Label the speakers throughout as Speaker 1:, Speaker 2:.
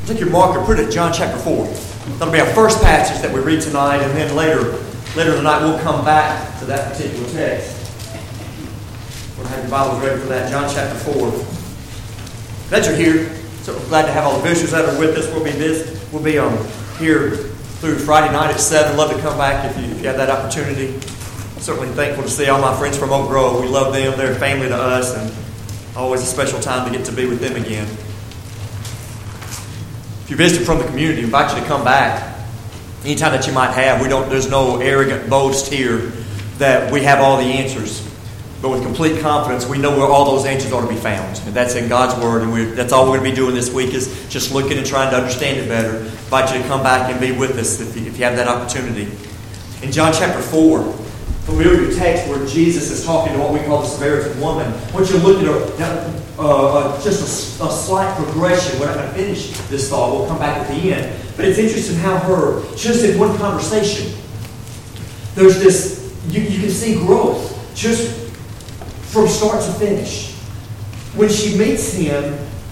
Speaker 1: Take your marker, put it at John chapter 4. That'll be our first passage that we read tonight, and then later tonight we'll come back to that particular text. We'll have your Bibles ready for that. John chapter 4. Glad you're here. So glad to have all the visitors that are with us. We'll be here through Friday night at 7. Love to come back if you have that opportunity. Certainly thankful to see all my friends from Oak Grove. We love them. They're family to us, and always a special time to get to be with them again. If you're visiting from the community, I invite you to come back. Anytime that you might have, there's no arrogant boast here that we have all the answers. But with complete confidence, we know where all those answers are to be found. And that's in God's Word. And that's all we're going to be doing this week is just looking and trying to understand it better. I invite you to come back and be with us if you have that opportunity. In John chapter 4, familiar text where Jesus is talking to what we call the Samaritan woman. I want you to look at just a slight progression. We're not going to finish this thought. We'll come back at the end. But it's interesting how just in one conversation, there's this, you can see growth just from start to finish. When she meets him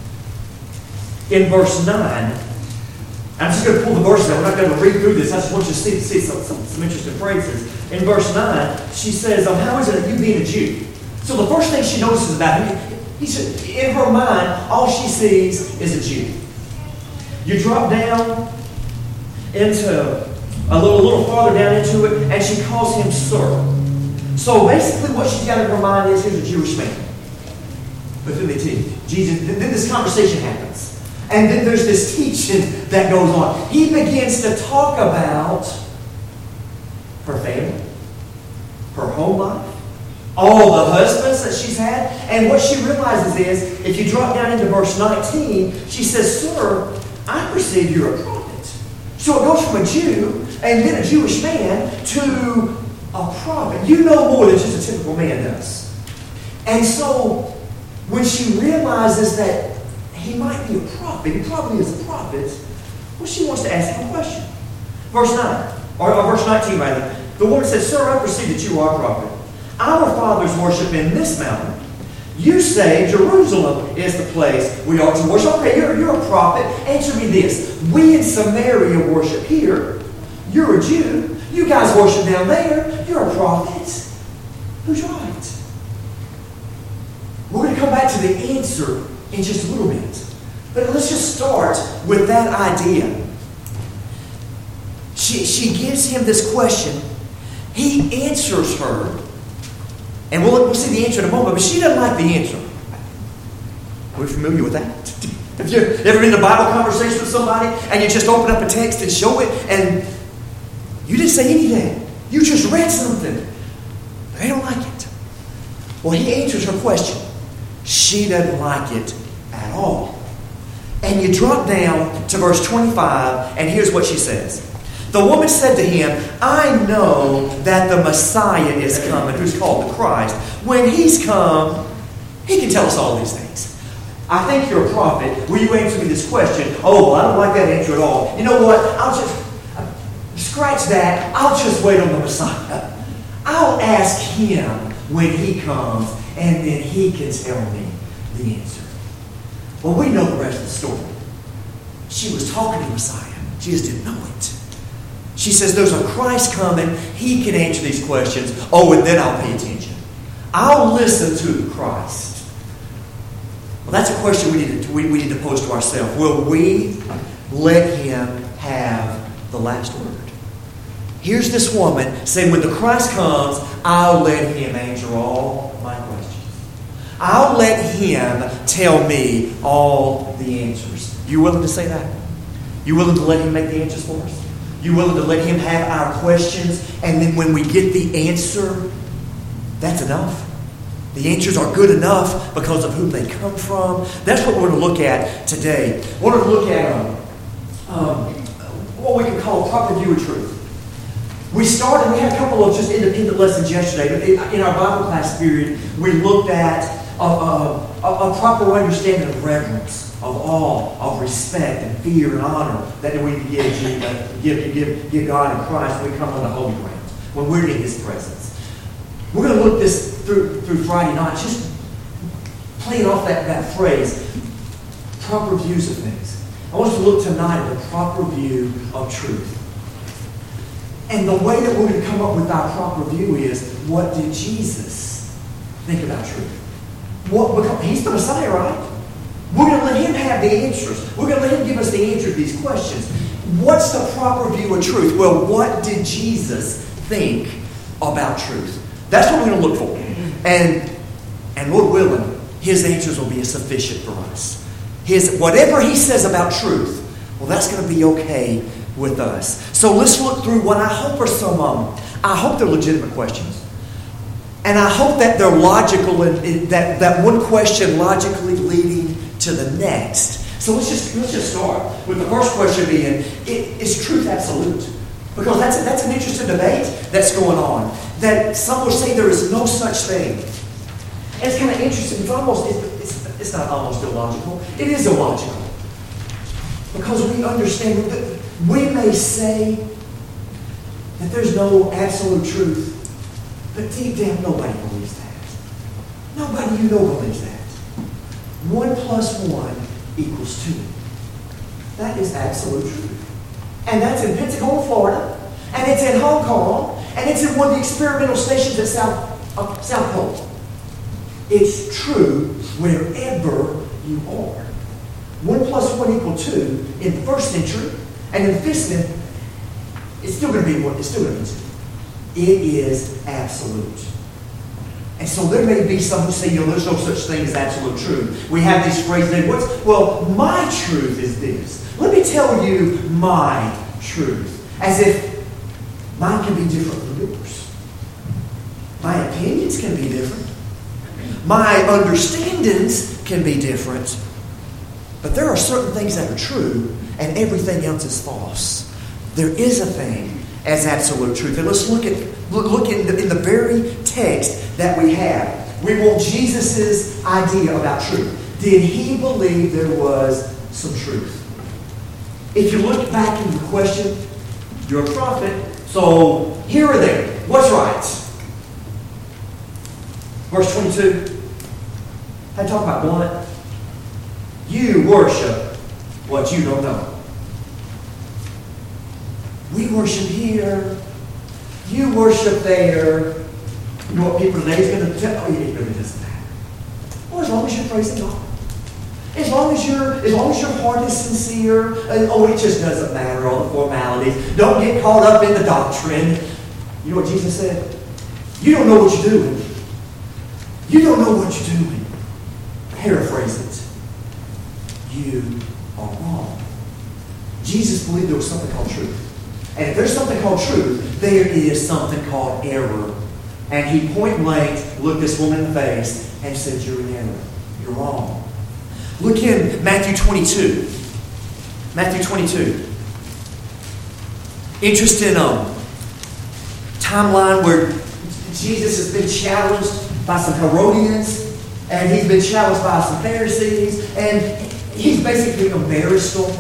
Speaker 1: in verse 9, I'm just going to pull the verses out. We're not going to read through this. I just want you to see some interesting phrases. In verse 9, she says, how is it that you being a Jew? So the first thing she notices about him, in her mind, all she sees is a Jew. You drop down into a little farther down into it, and she calls him sir. So basically what she's got in her mind is, here's a Jewish man. But then then this conversation happens. And then there's this teaching that goes on. He begins to talk about her family, her home life, all the husbands that she's had. And what she realizes is, if you drop down into verse 19, she says, sir, I perceive you're a prophet. So it goes from a Jew and then a Jewish man to a prophet. You know more than just a typical man does. And so when she realizes that he might be a prophet, he probably is a prophet, well, she wants to ask him a question. Verse 9, or verse 19 rather. The woman said, sir, I perceive that you are a prophet. Our fathers worship in this mountain. You say Jerusalem is the place we ought to worship. Okay, you're a prophet. Answer me this. We in Samaria worship here. You're a Jew. You guys worship down there. You're a prophet. Who's right? We're going to come back to the answer in just a little bit. But let's just start with that idea. She gives him this question. He answers her. And we'll see the answer in a moment, but she doesn't like the answer. Are we familiar with that? Have you ever been in a Bible conversation with somebody and you just open up a text and show it and you didn't say anything? You just read something. They don't like it. Well, he answers her question. She doesn't like it at all. And you drop down to verse 25, and here's what she says. The woman said to him, I know that the Messiah is coming, who's called the Christ. When he's come, he can tell us all these things. I think you're a prophet. Will you answer me this question? Oh, well, I don't like that answer at all. You know what? I'll just scratch that. I'll just wait on the Messiah. I'll ask him when he comes, and then he can tell me the answer. Well, we know the rest of the story. She was talking to the Messiah. She just didn't know it. She says, there's a Christ coming. He can answer these questions. Oh, and then I'll pay attention. I'll listen to the Christ. Well, that's a question we need to pose to ourselves. Will we let him have the last word? Here's this woman saying, when the Christ comes, I'll let him answer all my questions. I'll let him tell me all the answers. You willing to say that? You willing to let him make the answers for us? You willing to let him have our questions, and then when we get the answer, that's enough? The answers are good enough because of whom they come from. That's what we're going to look at today. We're going to look at what we can call a proper view of truth. We had a couple of just independent lessons yesterday, but in our Bible class period, we looked at a proper understanding of reverence, of awe, of respect and fear and honor that we give God and Christ when we come on the holy ground, when we're in his presence. We're going to look this through Friday night, just playing off that phrase, proper views of things. I want us to look tonight at the proper view of truth. And the way that we're going to come up with our proper view is, what did Jesus think about truth? Because he's the Messiah, right? We're going to let him have the answers. We're going to let him give us the answer to these questions. What's the proper view of truth? Well, what did Jesus think about truth? That's what we're going to look for. And Lord willing, his answers will be sufficient for us. Whatever he says about truth, well, that's going to be okay with us. So let's look through what I hope are I hope they're legitimate questions. And I hope that they're logical, and that one question logically leading to the next. So let's just start with the first question being, is truth absolute? Because that's an interesting debate that's going on. That some will say there is no such thing. And it's kind of interesting. It's not almost illogical. It is illogical. Because we understand that we may say that there's no absolute truth, but deep down nobody believes that. Nobody you know believes that. 1 + 1 = 2. That is absolute truth. And that's in Pensacola, Florida. And it's in Hong Kong. And it's in one of the experimental stations at South Pole. It's true wherever you are. 1 + 1 = 2 in the first century. And in the 5th century, it's still going to be 1. It's still going to be 2. It is absolute. And so there may be some who say, there's no such thing as absolute truth. We have these phrases, well, my truth is this. Let me tell you my truth. As if mine can be different from yours. My opinions can be different. My understandings can be different. But there are certain things that are true, and everything else is false. There is a thing as absolute truth. And let's look in the very text that we have. We want Jesus' idea about truth. Did he believe there was some truth? If you look back into the question, you're a prophet, so here or there, what's right? Verse 22. I talk about what? You worship what you don't know. We worship here. You worship there. You know what people today is going to tell you? It really doesn't matter. Well, as long as you're praising God. As long as your heart is sincere. It just doesn't matter, all the formalities. Don't get caught up in the doctrine. You know what Jesus said? You don't know what you're doing. You don't know what you're doing. Paraphrase it. You are wrong. Jesus believed there was something called truth. And if there's something called truth, there is something called error. And he point blank looked this woman in the face and said, you're in error. You're wrong. Look in Matthew 22. Matthew 22. Interesting timeline where Jesus has been challenged by some Herodians, and he's been challenged by some Pharisees, and he's basically embarrassed them.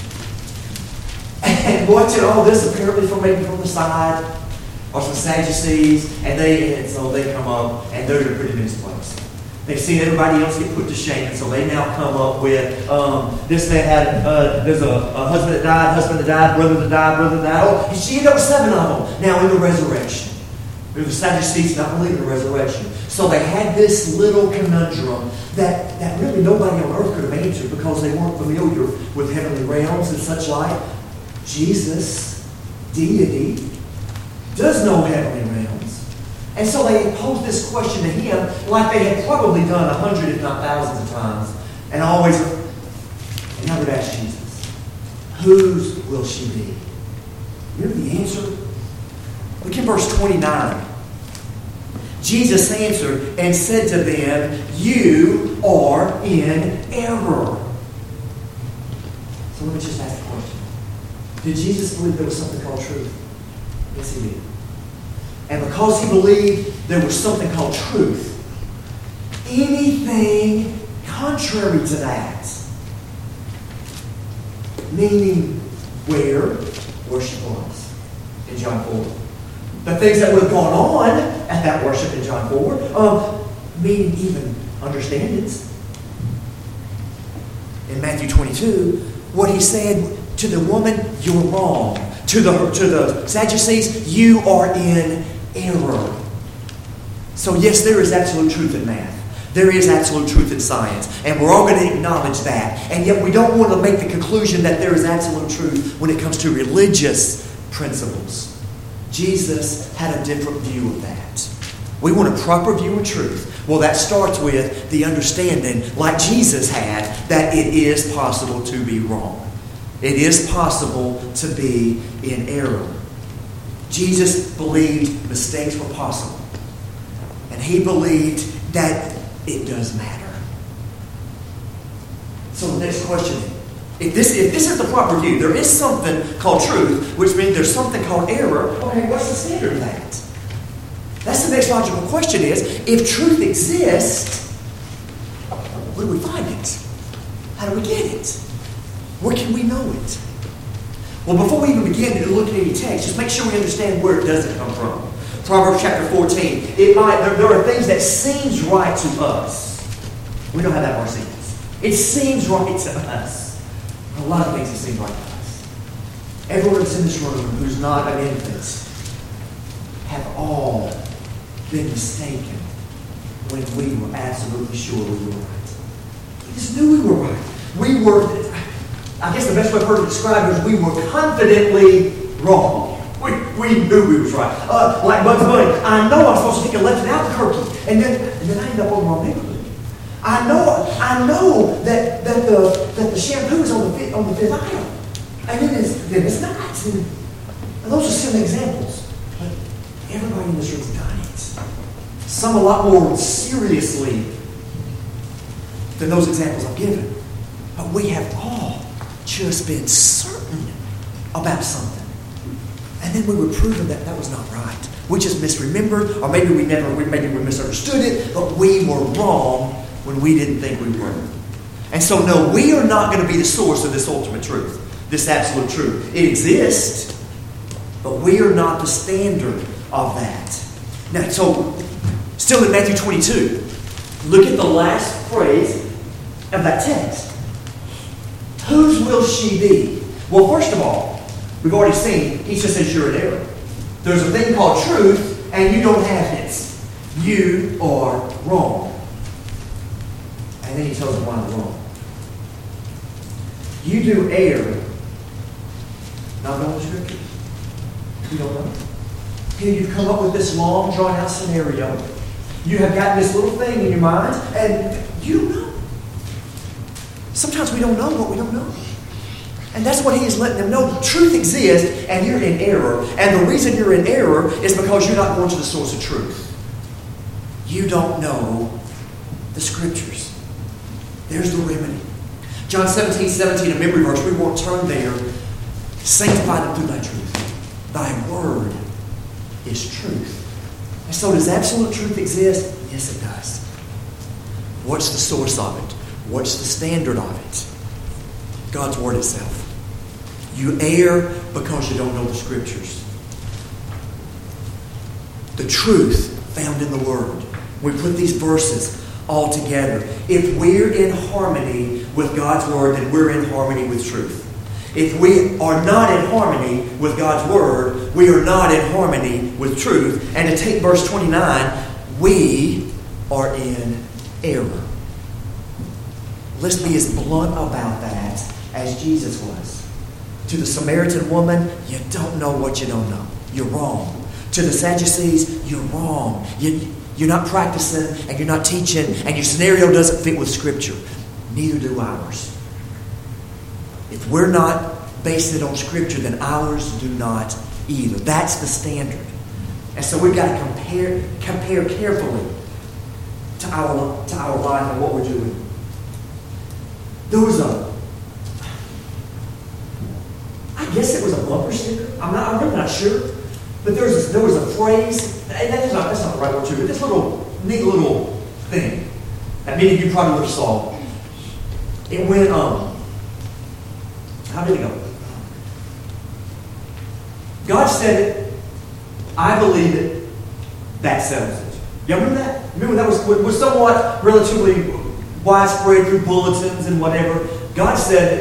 Speaker 1: And watching all this apparently from the side are some Sadducees, and so they come up and they're in a pretty misplaced. They've seen everybody else get put to shame, and so they now come up with this man had there's a husband that died, brother that died. Oh, she ended up with 7 of them now in the resurrection. The Sadducees not believing in the resurrection. So they had this little conundrum that really nobody on earth could have answered because they weren't familiar with heavenly realms and such like. Jesus, deity, does know heavenly realms. And so they posed this question to him like they had probably done 100 if not thousands of times. And now they'd ask Jesus, whose will she be? Remember the answer? Look in verse 29. Jesus answered and said to them, you are in error. So let me just ask a question. Did Jesus believe there was something called truth? Yes, he did. And because he believed there was something called truth, anything contrary to that, meaning where worship was in John 4. The things that would have gone on at that worship in John 4, meaning even understandings. In Matthew 22, what he said to the woman, you're wrong. To the Sadducees, you are in error. So yes, there is absolute truth in math. There is absolute truth in science. And we're all going to acknowledge that. And yet we don't want to make the conclusion that there is absolute truth when it comes to religious principles. Jesus had a different view of that. We want a proper view of truth. Well, that starts with the understanding, like Jesus had, that it is possible to be wrong. It is possible to be in error. Jesus believed mistakes were possible. And he believed that it does matter. So the next question, if this is the proper view, there is something called truth, which means there's something called error. Okay, what's the standard of that? That's the next logical question is, if truth exists, where do we find it? How do we get it? Where can we know it? Well, before we even begin to look at any text, just make sure we understand where it doesn't come from. Proverbs chapter 14. There are things that seems right to us. We don't have that word seems. It seems right to us. A lot of things that seem right to us. Everyone that's in this room who's not an infant have all been mistaken when we were absolutely sure we were right. We just knew we were right. We were, I guess the best way I've heard to describe it is we were confidently wrong. We knew we was right. Like Bugs Bunny, I know I'm supposed to take a left in Albuquerque, and then I end up on the wrong neighborhood. I know that the shampoo is on the fifth aisle, and then it's not. And those are silly examples, but everybody in this room's done it. Some a lot more seriously than those examples I've given. But we have all just been certain about something. And then we were proven that that was not right. We just misremembered, or maybe we misunderstood it, but we were wrong when we didn't think we were. And so no, we are not going to be the source of this ultimate truth, this absolute truth. It exists, but we are not the standard of that. Now, so, still in Matthew 22, look at the last phrase of that text. Whose will she be? Well, first of all, we've already seen, he just says you're in error. There's a thing called truth, and you don't have it. You are wrong. And then he tells them why they're wrong. You do err, not knowing the Scriptures. You don't know. Here you've come up with this long, drawn-out scenario. You have got this little thing in your mind, and you don't know. Sometimes we don't know what we don't know. And that's what he is letting them know. Truth exists, and you're in error. And the reason you're in error is because you're not going to the source of truth. You don't know the Scriptures. There's the remedy. John 17:17, a memory verse. We won't turn there. Sanctify them through thy truth. Thy word is truth. And so does absolute truth exist? Yes, it does. What's the source of it? What's the standard of it? God's word itself. You err because you don't know the Scriptures. The truth found in the Word. We put these verses all together. If we're in harmony with God's Word, then we're in harmony with truth. If we are not in harmony with God's Word, we are not in harmony with truth. And to take verse 29, we are in error. Let's be as blunt about that as Jesus was. To the Samaritan woman, you don't know what you don't know. You're wrong. To the Sadducees, you're wrong. You're not practicing and you're not teaching and your scenario doesn't fit with Scripture. Neither do ours. If we're not basing it on Scripture, then ours do not either. That's the standard. And so we've got to compare carefully to our life and what we're doing. There was I guess it was a bumper sticker. I'm really not sure. But there was a phrase, and that's not the right word too, but this neat little thing that many of you probably would have saw. It went, how did it go? God said it, I believe it, that settles it. Y'all remember that? Remember that was somewhat relatively widespread through bulletins and whatever. God said it,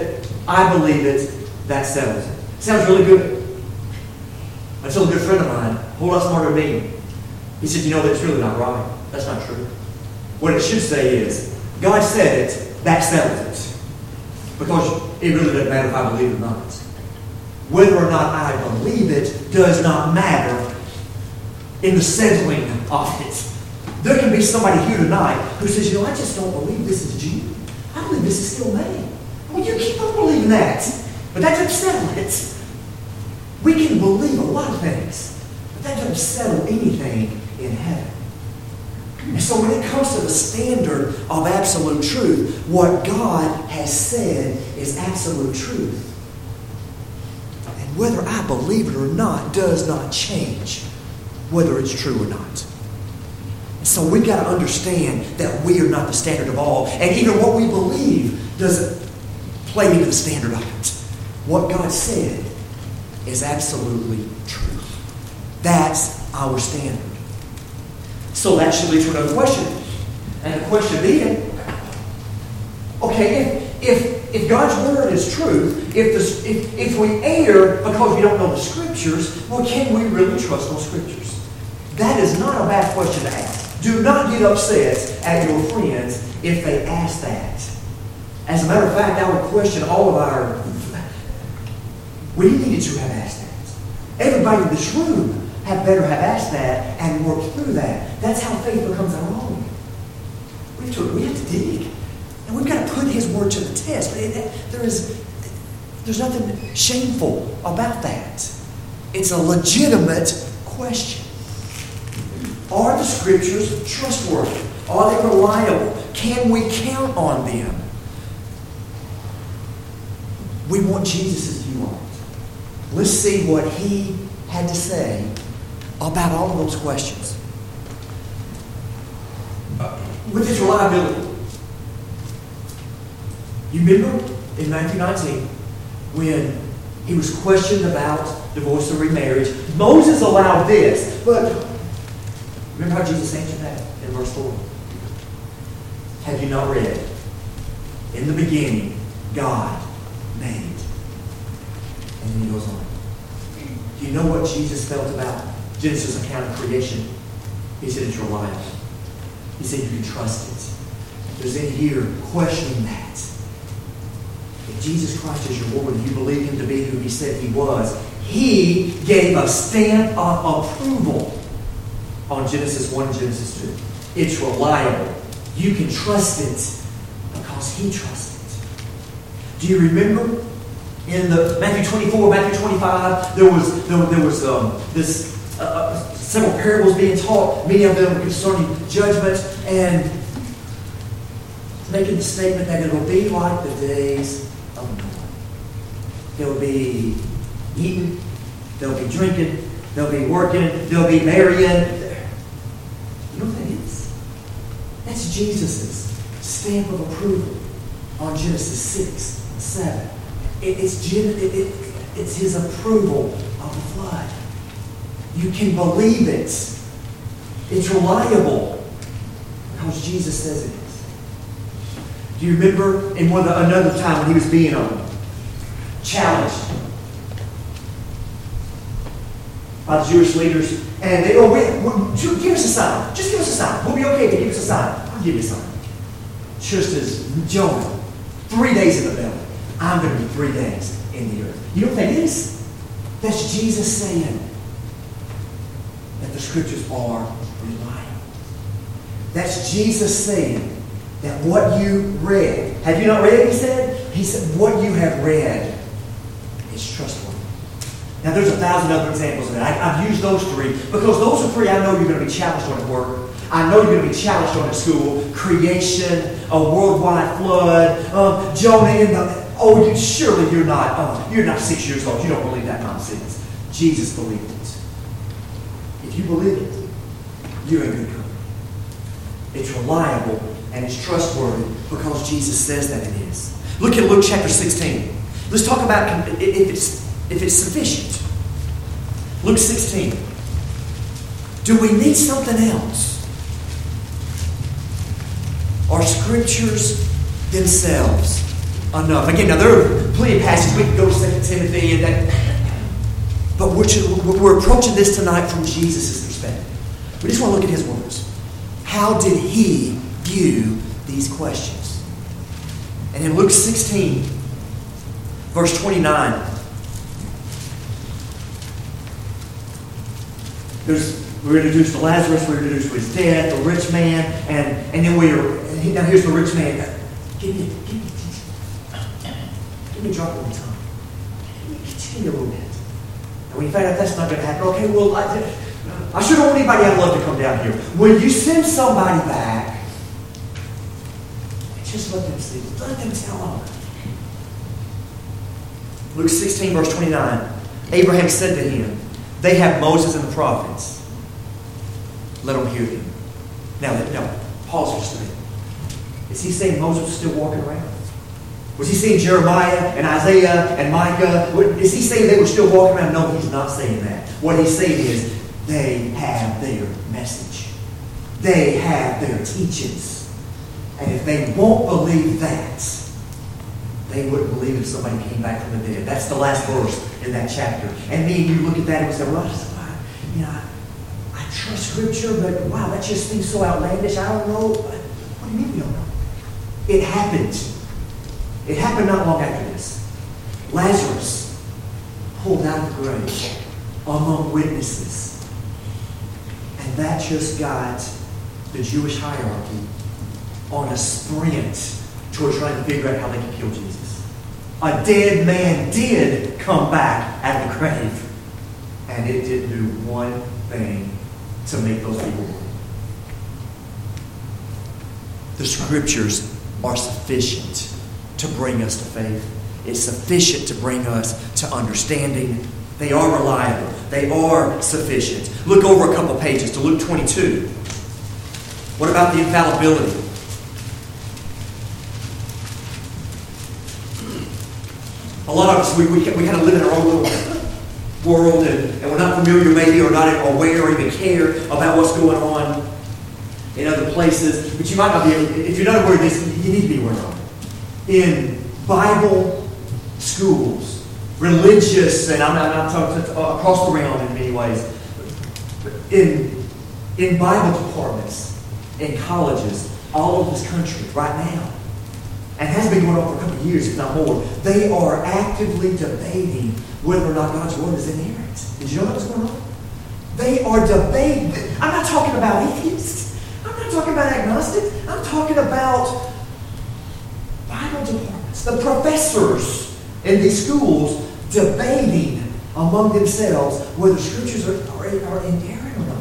Speaker 1: I believe it, that settles it. Sounds really good. Until a good friend of mine, a whole lot smarter than me, he said, that's really not right. That's not true. What it should say is, God said it, that settles it. Because it really doesn't matter if I believe it or not. Whether or not I believe it does not matter in the settling of it. There can be somebody here tonight who says, I just don't believe this is Jude. I believe this is still me. Well, you keep on believing that. But that doesn't settle it. We can believe a lot of things, but that doesn't settle anything in heaven. And so when it comes to the standard of absolute truth, what God has said is absolute truth. And whether I believe it or not does not change whether it's true or not. And so we've got to understand that we are not the standard of all. And even what we believe doesn't play into the standard of it. What God said is absolutely true. That's our standard. So that should lead to another question. And the question being, okay, if God's Word is truth, if we err because we don't know the Scriptures, well, can we really trust those Scriptures? That is not a bad question to ask. Do not get upset at your friends if they ask that. As a matter of fact, I would question all of our... We needed to have asked that. Everybody in this room better have asked that and worked through that. That's how faith becomes our own. We have to dig. And we've got to put His Word to the test. There's nothing shameful about that. It's a legitimate question. Are the Scriptures trustworthy? Are they reliable? Can we count on them? We want Jesus' view on it. Let's see what He had to say about all of those questions. With His reliability. You remember in Matthew 19 when He was questioned about divorce or remarriage? Moses allowed this, but remember how Jesus answered that in verse 4? Have you not read? In the beginning, God made. And then He goes on. Do you know what Jesus felt about Genesis' account of creation? He said it's reliable. He said you can trust it. There's in here questioning that. If Jesus Christ is your Lord and you believe Him to be who He said He was, He gave a stamp of approval on Genesis 1 and Genesis 2. It's reliable. You can trust it because He trusts it. Do you remember in the Matthew 24, Matthew 25, there was several parables being taught, many of them concerning judgment, and making the statement that it will be like the days of Noah. There will be eating, there'll be drinking, there'll be working, there'll be marrying. You know what that is? That's Jesus' stamp of approval on Genesis 6 and 7. It's His approval of the flood. You can believe it. It's reliable because Jesus says it is. Do you remember in another time when He was being challenged by the Jewish leaders, and they give us a sign. Just give us a sign. We'll be okay if you give us a sign. I'll give you a sign. Just as Jonah, 3 days in the belly. I'm going to be 3 days in the earth. You know what that is? That's Jesus saying that the Scriptures are reliable. That's Jesus saying that what you read, have you not read, He said? He said, what you have read is trustworthy. Now, there's 1,000 other examples of that. I've used those 3 because those are 3 I know you're going to be challenged on at work. I know you're going to be challenged on at school. Creation, a worldwide flood, Jonah in the... Oh, surely you're not 6 years old. You don't believe that nonsense. Jesus believed it. If you believe it, you're in good company. It's reliable and it's trustworthy because Jesus says that it is. Look at Luke chapter 16. Let's talk about if it's sufficient. Luke 16. Do we need something else? Are Scriptures themselves enough? Again, now there are plenty of passages. We can go to 2 Timothy and that. But we're approaching this tonight from Jesus' perspective. We just want to look at his words. How did he view these questions? And in Luke 16, verse 29, we're introduced to Lazarus, we're introduced to his death, the rich man, and then now here's the rich man. Give me a drop of the tongue. Give me a little bit. And when you find out that's not going to happen, okay, well, I sure don't want anybody I'd love to come down here. When you send somebody back, just let them see. Let them tell them. Luke 16, verse 29. Abraham said to him, they have Moses and the prophets. Let them hear them. Now, pause for a second. Is he saying Moses was still walking around? Was he saying Jeremiah and Isaiah and Micah? Is he saying they were still walking around? No, he's not saying that. What he's saying is they have their message. They have their teachings. And if they won't believe that, they wouldn't believe if somebody came back from the dead. That's the last verse in that chapter. And me and you look at that and we say, well, I trust Scripture, but wow, that just seems so outlandish. I don't know. What do you mean we don't know? It happened. It happened not long after this. Lazarus pulled out of the grave among witnesses. And that just got the Jewish hierarchy on a sprint toward trying to figure out how they could kill Jesus. A dead man did come back out of the grave. And it didn't do one thing to make those people believe. The Scriptures are sufficient to bring us to faith. It's sufficient to bring us to understanding. They are reliable. They are sufficient. Look over a couple pages to Luke 22. What about the infallibility? A lot of us, we kind of live in our own little world and we're not familiar maybe or not aware or even care about what's going on in other places. But you might not be able, if you're not aware of this, you need to be aware of it. In Bible schools, religious, and I'm not talking across the realm in many ways, but in Bible departments, in colleges, all over this country right now, and has been going on for a couple of years, if not more, they are actively debating whether or not God's Word is inerrant. Did you know what's going on? They are debating. I'm not talking about atheists. I'm not talking about agnostics. I'm talking about Bible departments, the professors in these schools debating among themselves whether Scriptures are inerrant or not.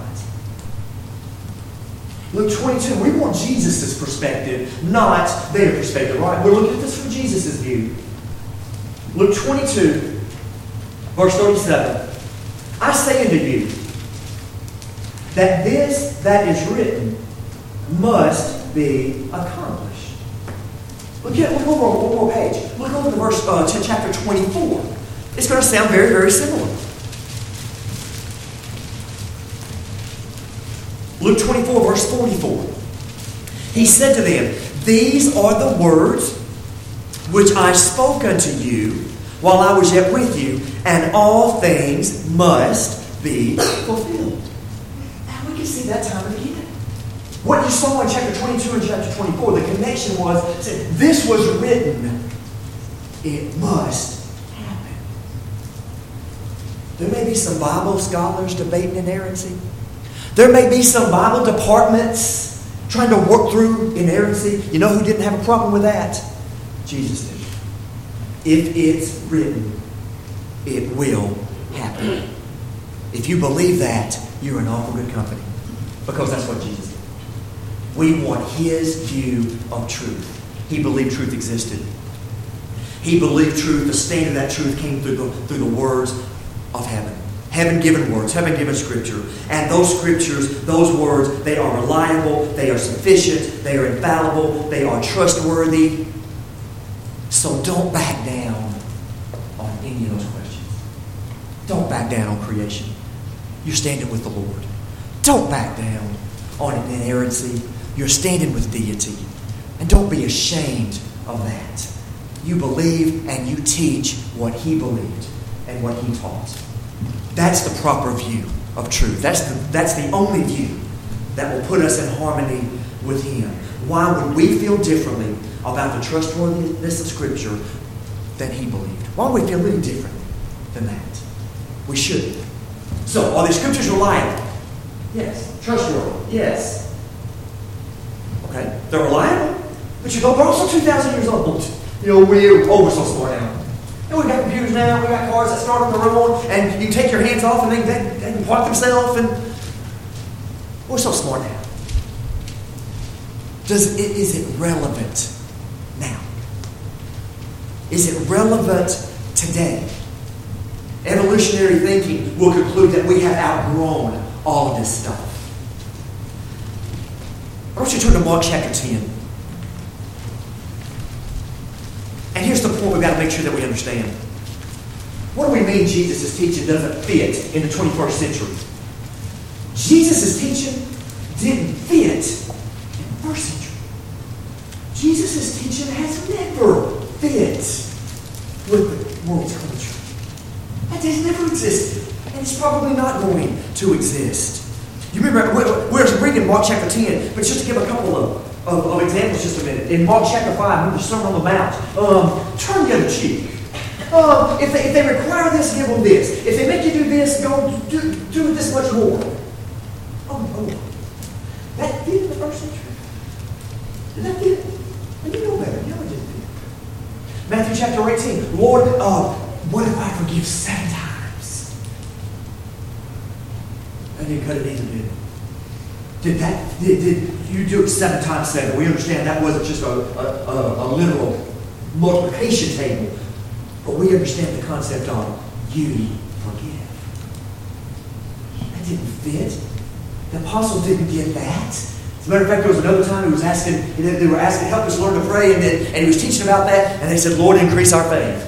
Speaker 1: Luke 22, we want Jesus' perspective, not their perspective, right? We're looking at this from Jesus' view. Luke 22, verse 37. I say unto you that this that is written must be accomplished. Look over one more page. Look over to verse to chapter 24. It's going to sound very, very similar. Luke 24, verse 44. He said to them, these are the words which I spoke unto you while I was yet with you, and all things must be fulfilled. Now we can see that time and again. What you saw in chapter 22 and chapter 24, the connection was, this was written, it must happen. There may be some Bible scholars debating inerrancy. There may be some Bible departments trying to work through inerrancy. You know who didn't have a problem with that? Jesus did. If it's written, it will happen. If you believe that, you're in awful good company. Because that's what Jesus did. We want His view of truth. He believed truth existed. He believed truth. The stain of that truth came through the words of heaven. Heaven-given words, heaven-given Scripture. And those Scriptures, those words, they are reliable, they are sufficient, they are infallible, they are trustworthy. So don't back down on any of those questions. Don't back down on creation. You're standing with the Lord. Don't back down on inerrancy. You're standing with deity. And don't be ashamed of that. you believe and you teach what he believed and what he taught. That's the proper view of truth. That's the only view that will put us in harmony with him. Why would we feel differently about the trustworthiness of Scripture than he believed? Why would we feel any differently than that? We shouldn't. So, are the Scriptures reliable? Yes. Trustworthy? Yes. Okay. They're reliable, but they're also 2,000 years old. We're so smart now. And we've got computers now, we've got cars that start on their own, and you can take your hands off and they can park themselves, and we're so smart now. Is it relevant now? Is it relevant today? Evolutionary thinking will conclude that we have outgrown all of this stuff. I want you to turn to Mark chapter 10. And here's the point we've got to make sure that we understand. What do we mean Jesus' teaching doesn't fit in the 21st century? Jesus' teaching didn't fit in the first century. Jesus' teaching has never fit with the world's culture. That has never existed. And it's probably not going to exist. You remember, we're reading Mark chapter 10, but just to give a couple of examples just a minute. In Mark chapter 5, the Sermon on the Mount, turn the other cheek. If they require this, give them this. If they make you do this, go do this much more. Oh. That fit in the first century. Did that fit? And you know better. You know it didn't fit. Matthew chapter 18. Lord, what if I forgive 7 times? That didn't cut it either, did it? Did you do it 7 times 7? We understand that wasn't just a literal multiplication table. But we understand the concept of you forgive. That didn't fit. The apostles didn't get that. As a matter of fact, there was another time they were asking, help us learn to pray, and he was teaching about that, and they said, Lord, increase our faith.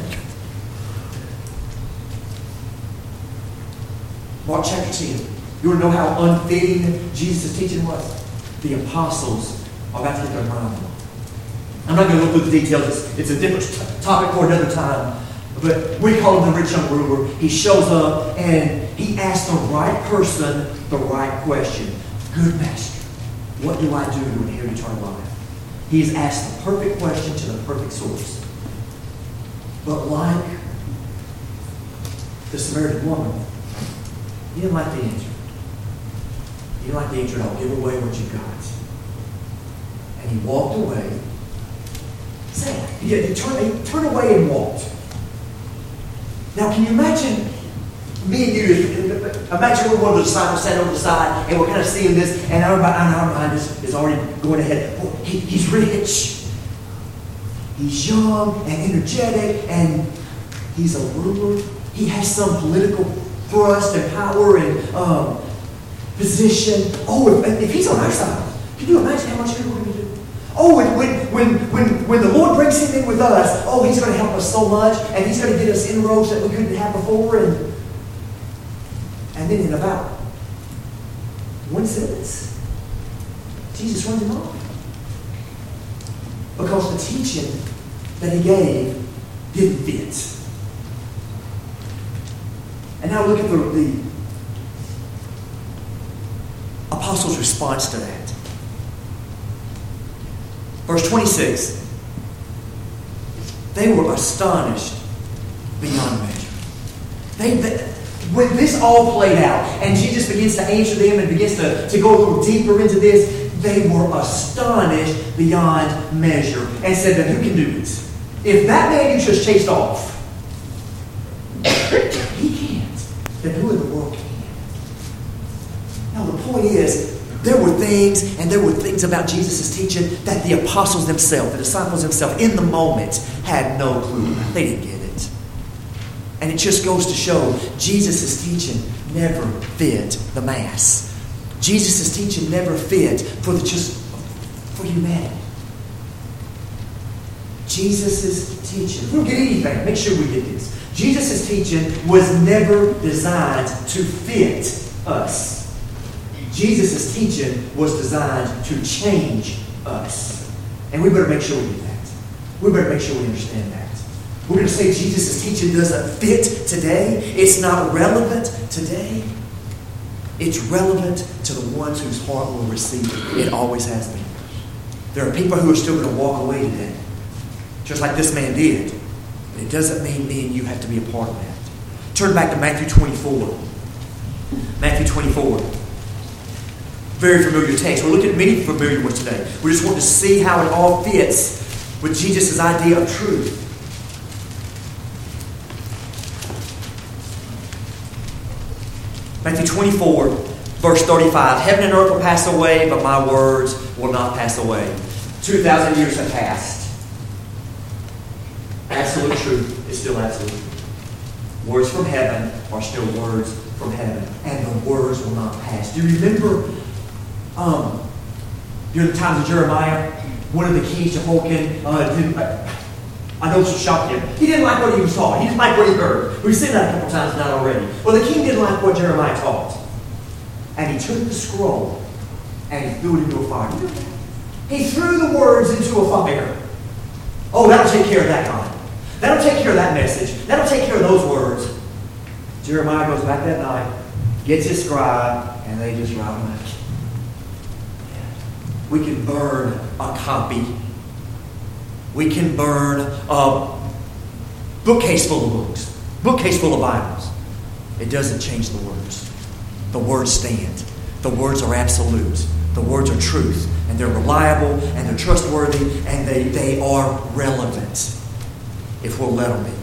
Speaker 1: Mark chapter 10. You want to know how unfitting Jesus' teaching was? The apostles are about to get their mind on. I'm not going to go through the details. It's a different topic for another time. But we call him the rich young ruler. He shows up and he asks the right person the right question. Good master, what do I do to inherit eternal life? He's asked the perfect question to the perfect source. But like the Samaritan woman, he didn't like the answer. He didn't like the answer at all. Give away what you got. And he walked away. Sad. He turned away and walked. Now, can you imagine me and you? Imagine we're one of the disciples sat over the side, and we're kind of seeing this, and our mind is already going ahead. Oh, he's rich. He's young and energetic, and he's a ruler. He has some political thrust and power and position. Oh, if he's on our side, can you imagine how much good we're going to do? Oh, when the Lord brings him in with us, oh, he's going to help us so much, and he's going to get us inroads that we couldn't have before. And then in about one sentence, Jesus runs him off. Because the teaching that he gave didn't fit. And now look at the apostles' response to that. Verse 26, they were astonished beyond measure. When this all played out, and Jesus begins to answer them and begins to go deeper into this, they were astonished beyond measure and said, then who can do this? If that man you just chased off, he can't, then who in the world can? Now the point is, there were things about Jesus' teaching that the apostles themselves, the disciples themselves, in the moment, had no clue about. They didn't get it. And it just goes to show Jesus' teaching never fit the mass. Jesus' teaching never fit for humanity. Jesus' teaching, if we don't get anything, make sure we get this. Jesus' teaching was never designed to fit us. Jesus' teaching was designed to change us. And we better make sure we do that. We better make sure we understand that. We're going to say Jesus' teaching doesn't fit today. It's not relevant today. It's relevant to the ones whose heart will receive it. It always has been. There are people who are still going to walk away today, just like this man did. But it doesn't mean me and you have to be a part of that. Turn back to Matthew 24. Matthew 24. Very familiar text. We're looking at many familiar ones today. We just want to see how it all fits with Jesus' idea of truth. Matthew 24, verse 35. Heaven and earth will pass away, but my words will not pass away. 2,000 years have passed. Absolute truth is still absolute. Words from heaven are still words from heaven. And the words will not pass. Do you remember during the times of Jeremiah, one of the kings, Jehoiakim, I know this will shock him. He didn't like what he saw. He didn't like what he heard. We've seen that a couple times now already. Well, the king didn't like what Jeremiah taught. And he took the scroll and he threw it into a fire. He threw the words into a fire. Oh, that'll take care of that guy. That'll take care of that message. That'll take care of those words. Jeremiah goes back that night, gets his scribe, and they just write them out. We can burn a copy. We can burn a bookcase full of books, bookcase full of Bibles. It doesn't change the words. The words stand. The words are absolute. The words are truth. And they're reliable, and they're trustworthy, and they are relevant if we'll let them be.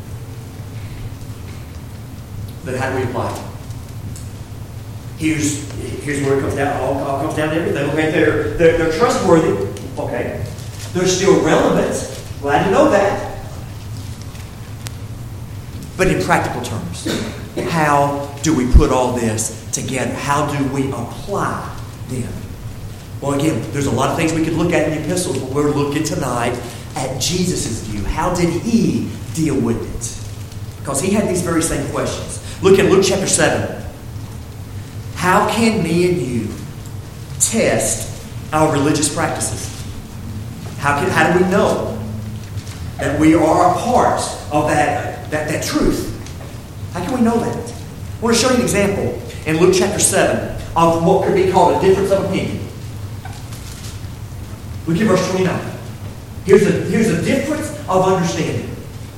Speaker 1: But how do we apply it? Here's where it comes down. All comes down to everything. Okay, they're trustworthy. Okay. They're still relevant. Glad to know that. But in practical terms, how do we put all this together? How do we apply them? Well, again, there's a lot of things we could look at in the epistles, but we're looking tonight at Jesus' view. How did he deal with it? Because he had these very same questions. Look at Luke chapter 7. How can me and you test our religious practices? How do we know that we are a part of that truth? How can we know that? I want to show you an example in Luke chapter 7 of what could be called a difference of opinion. Look at verse 29. Here's a difference of understanding.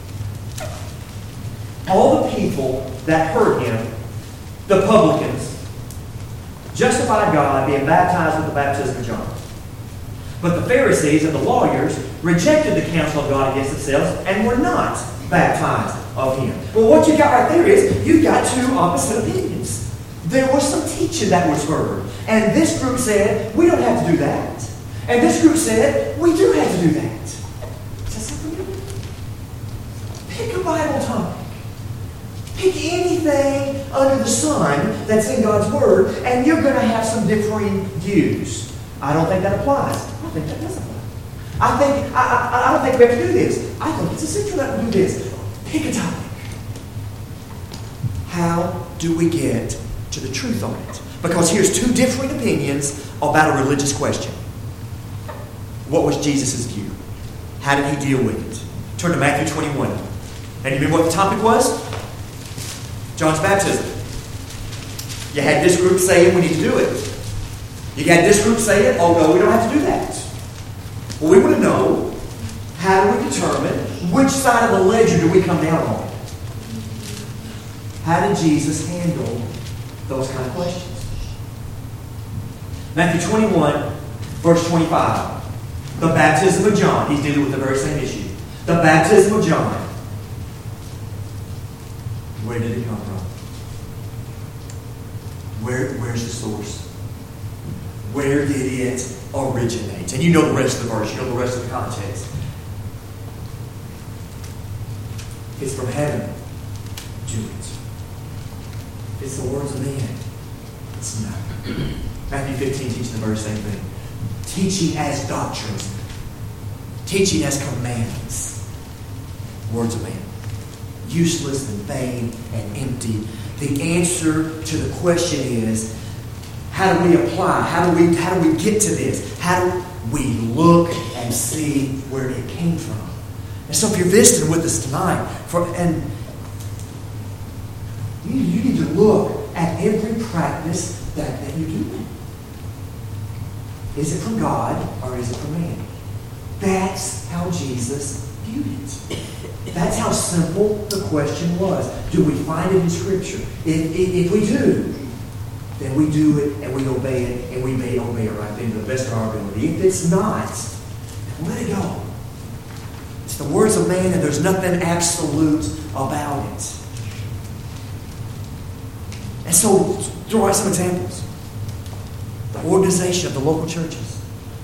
Speaker 1: All the people that heard him, the publicans, justified God being baptized with the baptism of John. But the Pharisees and the lawyers rejected the counsel of God against themselves and were not baptized of him. Well, what you got right there is you've got two opposite opinions. There was some teaching that was heard. And this group said, we don't have to do that. And this group said, we do have to do that. Is that something new? Pick a Bible topic. Pick anything under the sun that's in God's Word, and you're going to have some differing views. I don't think that applies. I think that does apply. I don't think we have to do this. I think it's essential that we do this. Pick a topic. How do we get to the truth on it? Because here's two differing opinions about a religious question. What was Jesus' view? How did he deal with it? Turn to Matthew 21. And you remember what the topic was? John's baptism. You had this group saying we need to do it. You had this group saying, oh no, we don't have to do that. Well, we want to know, how do we determine which side of the ledger do we come down on? How did Jesus handle those kind of questions? Matthew 21, verse 25. The baptism of John. He's dealing with the very same issue. The baptism of John. Where did it come from? Where's the source? Where did it originate? And you know the rest of the verse. You know the rest of the context. It's from heaven. Do it. It's the words of man. It's not. Matthew 15 teaches the very same thing. Teaching as doctrines. Teaching as commands. Words of man. Useless and vain and empty. The answer to the question is, how do we apply? How do we get to this? How do we look and see where it came from? And so if you're visiting with us tonight, you need to look at every practice that you do. Is it from God or is it from man? That's how Jesus viewed it. That's how simple the question was. Do we find it in Scripture? If we do, then we do it and we obey it, and we may obey it right then to the best of our ability. If it's not, let it go. It's the words of man, and there's nothing absolute about it. And so, throw out some examples. The organization of the local churches.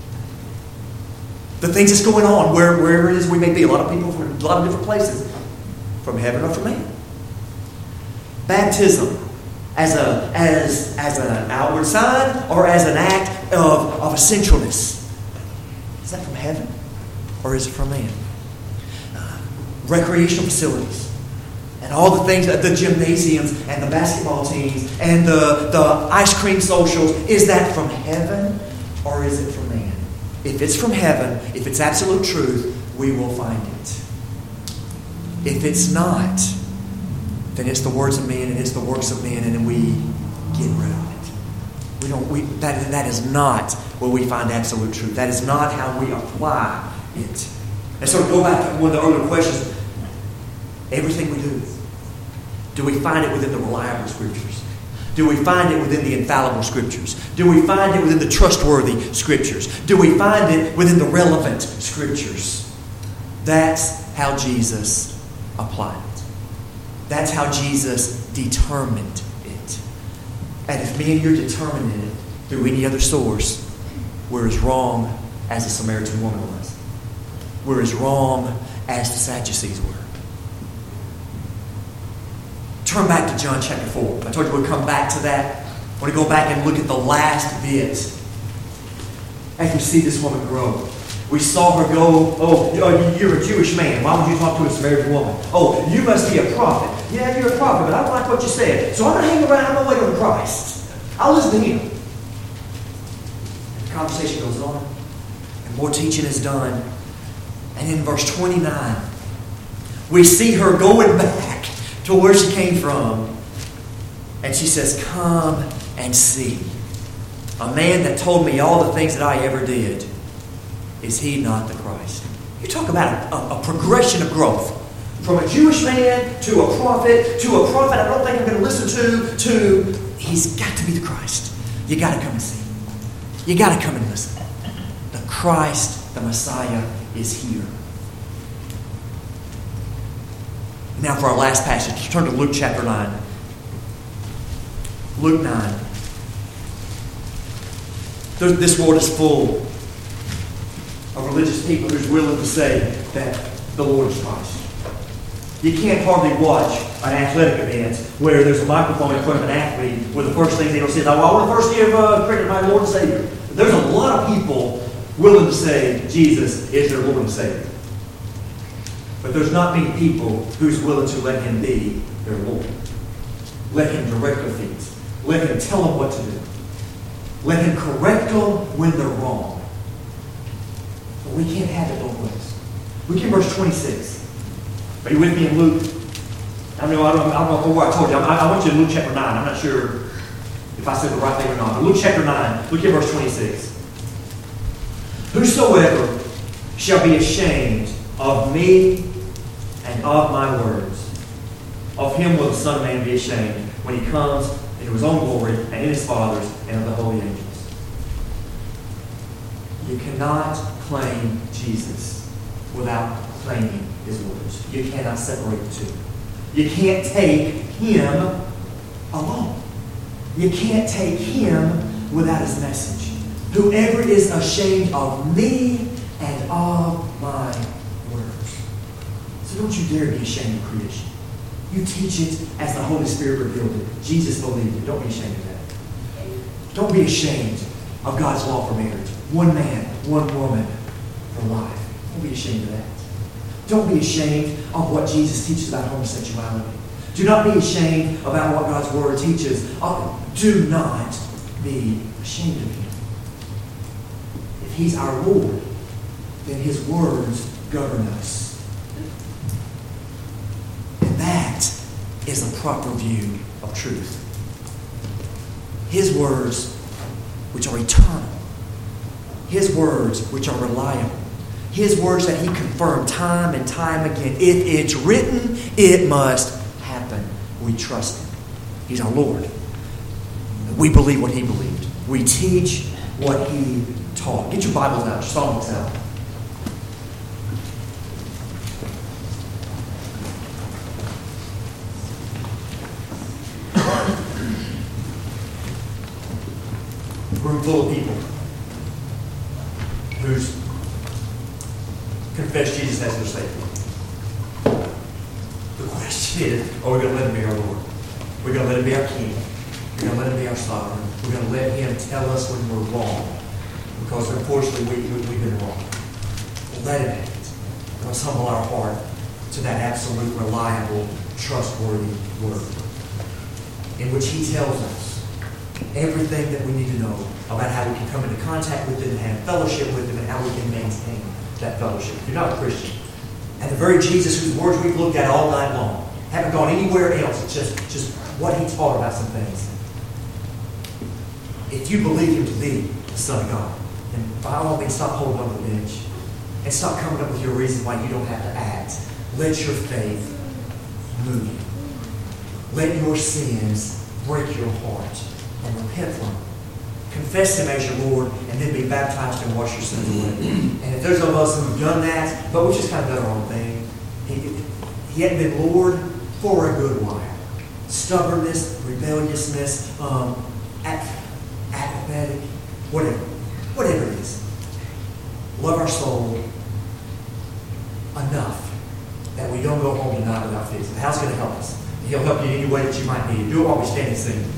Speaker 1: The things that's going on, wherever it is we may be. A lot of people from a lot of different places, from heaven or from man. Baptism as an outward sign or as an act of essentialness. Is that from heaven or is it from man? Recreational facilities. And all the things, the gymnasiums and the basketball teams and the ice cream socials, is that from heaven or is it from man? If it's from heaven, if it's absolute truth, we will find it. If it's not, then it's the words of men and it's the works of men, and then we get rid of it. That is not where we find absolute truth. That is not how we apply it. And so to go back to one of the earlier questions, everything we do we find it within the reliable Scriptures? Do we find it within the infallible Scriptures? Do we find it within the trustworthy Scriptures? Do we find it within the relevant Scriptures? That's how Jesus applied it. That's how Jesus determined it. And if me and you're determining it through any other source, we're as wrong as the Samaritan woman was. We're as wrong as the Sadducees were. Turn back to John chapter 4. I told you we'll come back to that. I want to go back and look at the last bit as we see this woman grow. We saw her go, you're a Jewish man. Why would you talk to a Samaritan woman? Oh, you must be a prophet. Yeah, you're a prophet, but I don't like what you said. So I'm going to hang around. I'm going to wait on Christ. I'll listen to him. And the conversation goes on. And more teaching is done. And in verse 29, we see her going back to where she came from. And she says, come and see. A man that told me all the things that I ever did. Is he not the Christ? You talk about a progression of growth. From a Jewish man to a prophet I don't think I'm going to listen to he's got to be the Christ. You got to come and see. You got to come and listen. The Christ, the Messiah, is here. Now for our last passage, turn to Luke chapter 9. Luke 9. This world is full of religious people who's willing to say that the Lord is Christ. You can't hardly watch an athletic event where there's a microphone in front of an athlete where the first thing they'll say is, I want to first give credit to my Lord and Savior. There's a lot of people willing to say Jesus is their Lord and Savior. But there's not many people who's willing to let Him be their Lord. Let Him direct their feet. Let Him tell them what to do. Let Him correct them when they're wrong. But we can't have it both ways. Look at verse 26. Are you with me in Luke? I don't know what I told you. I want you to Luke chapter 9. I'm not sure if I said the right thing or not. But Luke chapter 9. Look at verse 26. Whosoever shall be ashamed of me and of my words, of him will the Son of Man be ashamed when He comes into His own glory and in His Father's and of the holy angels. You cannot claim Jesus without claiming His words. You cannot separate the two. You can't take Him alone. You can't take Him without His message. Whoever is ashamed of me and of my words. So don't you dare be ashamed of creation. You teach it as the Holy Spirit revealed it. Jesus believed it. Don't be ashamed of that. Don't be ashamed of God's law for marriage. One man, one woman for life. Don't be ashamed of that. Don't be ashamed of what Jesus teaches about homosexuality. Do not be ashamed about what God's Word teaches. Do not be ashamed of Him. If He's our Lord, then His words govern us. is a proper view of truth. His words, which are eternal. His words, which are reliable. His words that He confirmed time and time again. If it's written, it must happen. We trust Him. He's our Lord. We believe what He believed. We teach what He taught. Get your Bibles out, your Psalms out. A room full of people who's confessed Jesus as their Savior. The question is, are we going to let Him be our Lord? We're going to let Him be our King. We're going to let Him be our Sovereign. We're going to let Him tell us when we're wrong. Because unfortunately, we've been wrong. Let Him have it. Let's humble our heart to that absolute, reliable, trustworthy Word, in which He tells us everything that we need to know about how we can come into contact with Him and have fellowship with Him and how we can maintain that fellowship. If you're not a Christian, and the very Jesus whose words we've looked at all night long, haven't gone anywhere else, it's just what He taught about some things. If you believe Him to be the Son of God, then by all means stop holding on to the bench and stop coming up with your reason why you don't have to act. Let your faith move you. Let your sins break your heart and repent from them. Confess Him as your Lord and then be baptized and wash your sins away. And if there's of us who've done that, but we've just kind of done our own thing, He hadn't been Lord for a good while. Stubbornness, rebelliousness, apathetic, whatever it is. Love our soul enough that we don't go home tonight without fixing it. How's it going to help us? He'll help you in any way that you might need. Do it while we stand and sing.